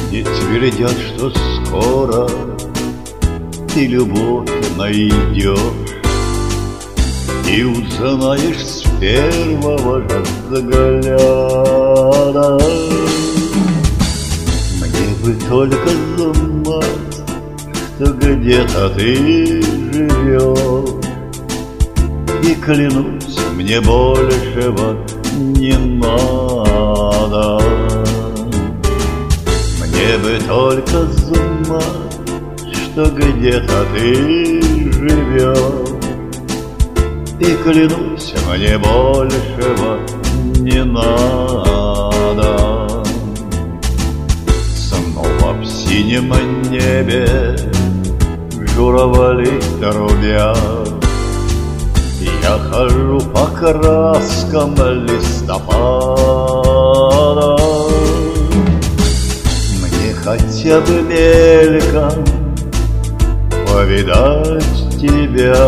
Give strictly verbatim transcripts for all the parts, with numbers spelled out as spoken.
И твердят, что скоро ты любовь найдешь и узнаешь с первого же взгляда. Мне бы только знать, что где-то ты живешь, и клянусь, мне большего не надо. Мне бы только знать, что где-то ты живешь, и клянусь, мне большего не надо. Снова в синем небе журавли трубят, я хожу по краскам листопада. Мне хотя бы мельком повидать тебя,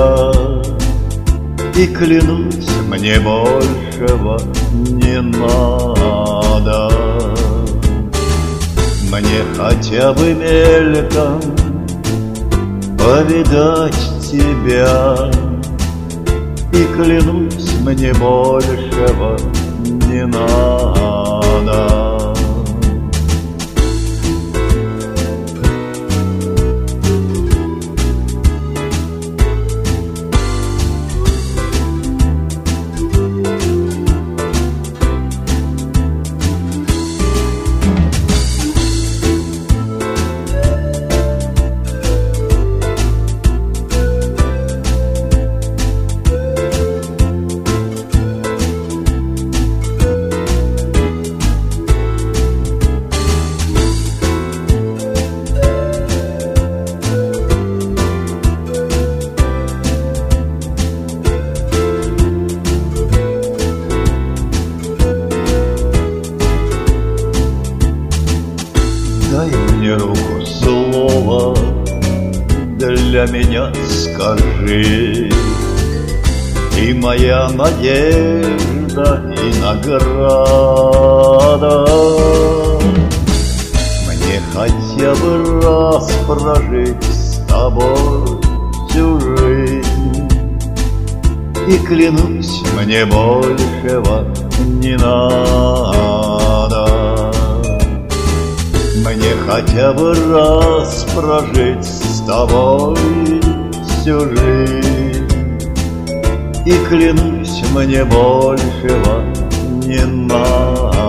и клянусь, мне большего не надо. Мне хотя бы мельком повидать тебя, и клянусь, мне большего не надо. Дай мне руку, слово для меня скажи, и моя надежда и награда. Мне хотя бы раз прожить с тобой всю жизнь, и клянусь, мне большего не надо. Мне хотя бы раз прожить с тобой всю жизнь, и клянусь, мне большего не надо.